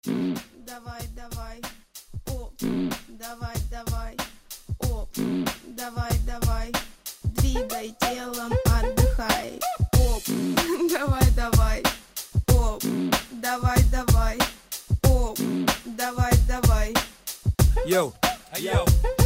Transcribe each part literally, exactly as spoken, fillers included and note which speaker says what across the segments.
Speaker 1: Давай, давай, оп, давай, давай, оп, давай, давай, двигай телом, отдыхай, оп, давай, давай, оп, давай, давай, оп, давай, давай.
Speaker 2: Йоу, йоу.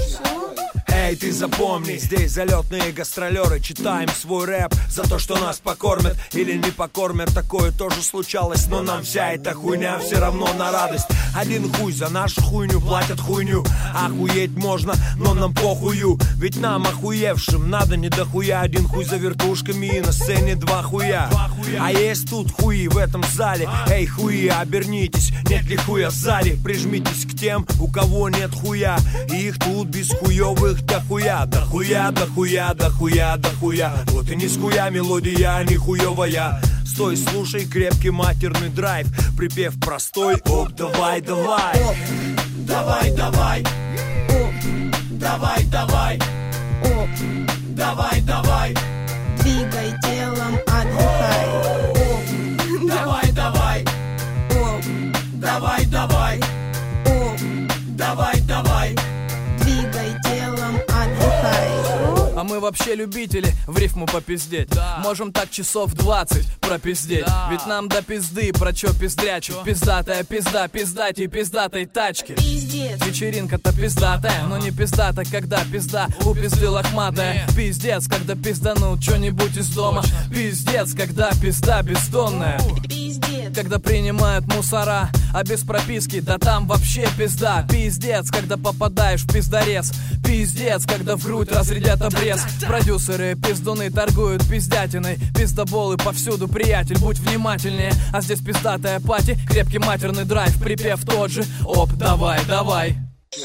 Speaker 2: Эй, ты запомни, здесь залетные гастролеры. Читаем свой рэп за то, что нас покормят или не покормят. Такое тоже случалось, но нам вся эта хуйня все равно на радость. Один хуй за нашу хуйню платят хуйню. Охуеть можно, но нам похую. Ведь нам охуевшим надо не дохуя. Один хуй за вертушками и на сцене два хуя. А есть тут хуи в этом зале. Эй, хуи, обернитесь, нет ли хуя сзади? Прижмитесь к тем, у кого нет хуя. И их тут без хуевых дохуя, дохуя, дохуя, дохуя, дохуя. Вот и не с хуя мелодия, не хуевая. Стой, слушай крепкий матерный драйв. Припев простой, оп, давай, давай.
Speaker 1: Оп,
Speaker 2: давай, давай.
Speaker 1: Оп,
Speaker 2: давай, давай.
Speaker 1: Оп,
Speaker 2: давай, давай.
Speaker 1: Двигай телом, отдыхай. Оп,
Speaker 2: давай, давай.
Speaker 1: Оп,
Speaker 2: давай, давай.
Speaker 1: Оп,
Speaker 2: давай, давай.
Speaker 1: Двигай телом, отдыхай.
Speaker 3: А мы вообще любители в рифму попиздеть, да. Можем так часов двадцать пропиздеть, да. Ведь нам до пизды про чё пиздрячу. Пиздатая пизда, пиздатей пиздатой тачки.
Speaker 1: Пиздец.
Speaker 3: Вечеринка-то пиздатая, но не пиздата, когда пизда у пизды лохматая. Пиздец, когда пизданул чё-нибудь из дома. Пиздец, когда пизда бездонная.
Speaker 1: Пиздец.
Speaker 3: Когда принимают мусора, а без прописки, да там вообще пизда. Пиздец, когда попадаешь в пиздорез. Пиздец, когда в грудь разрядят обрез. Продюсеры пиздуны торгуют пиздятиной. Пиздоболы повсюду, приятель, будь внимательнее. А здесь пиздатая пати, крепкий матерный драйв. Припев тот же, оп, давай, давай.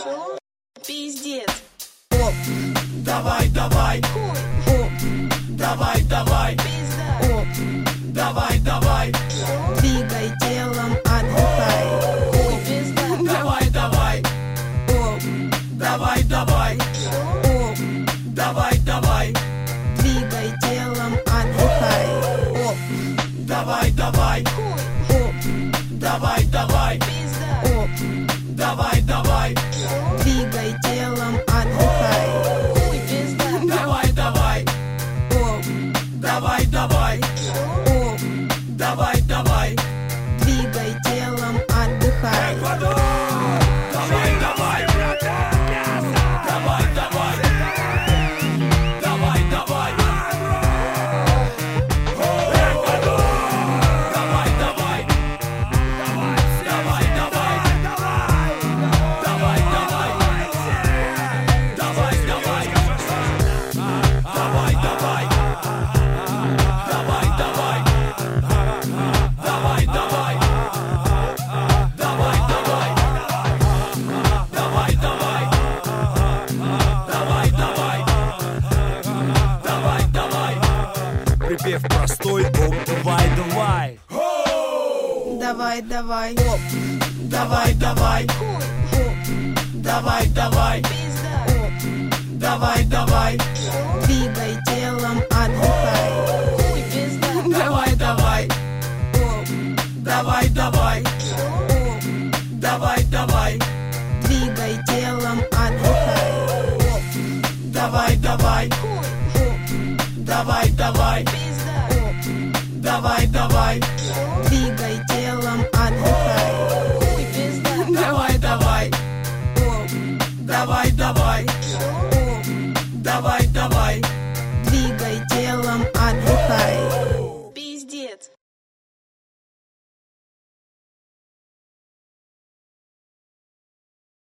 Speaker 1: Пиздец. Оп,
Speaker 2: давай, давай.
Speaker 1: Хуй. Оп,
Speaker 2: давай, давай.
Speaker 1: Пизда. Оп,
Speaker 2: давай, давай.
Speaker 1: Двигай телом, отдыхай. Хуй, пизда.
Speaker 2: Давай, давай.
Speaker 1: Оп,
Speaker 2: давай, давай.
Speaker 1: Оп,
Speaker 2: давай, давай.
Speaker 1: Двигай телом, отдыхай. Оп,
Speaker 2: давай, давай.
Speaker 1: Хуй. Оп,
Speaker 2: давай, давай.
Speaker 1: Пизда. Оп,
Speaker 2: давай, давай.
Speaker 1: Двигай телом, отдыхай. Хуй, пизда.
Speaker 2: Давай, давай.
Speaker 1: Оп,
Speaker 2: давай, давай.
Speaker 1: Оп,
Speaker 2: давай, давай.
Speaker 1: Двигай телом, отдыхай.
Speaker 2: Эквадор! Давай, давай. Давай, давай. Давай, давай. Эквадор! Давай, давай. Давай, давай. Давай, давай. Давай, давай. Давай, давай. Давай, давай. Давай, давай. Давай, давай. Давай, давай. Давай, давай. Давай, давай. Припев простой, оп, давай, давай.
Speaker 1: Давай, давай. Оп,
Speaker 2: Давай, давай.
Speaker 1: хуй. Оп,
Speaker 2: Давай, давай.
Speaker 1: пизда. Оп,
Speaker 2: Давай, давай.
Speaker 1: двигай телом, отдыхай. Хуй, пизда.
Speaker 2: Давай, давай.
Speaker 1: Оп,
Speaker 2: Давай, давай.
Speaker 1: оп,
Speaker 2: Давай, давай.
Speaker 1: двигай телом, отдыхай. Оп,
Speaker 2: Давай, давай.
Speaker 1: хуй. Оп,
Speaker 2: Давай, давай.
Speaker 1: пизда. Оп,
Speaker 2: Давай, давай.
Speaker 1: двигай телом, отдыхай. Хуй, пизда.
Speaker 2: Давай, давай.
Speaker 1: Оп,
Speaker 2: Давай, давай.
Speaker 1: оп,
Speaker 2: Давай, давай.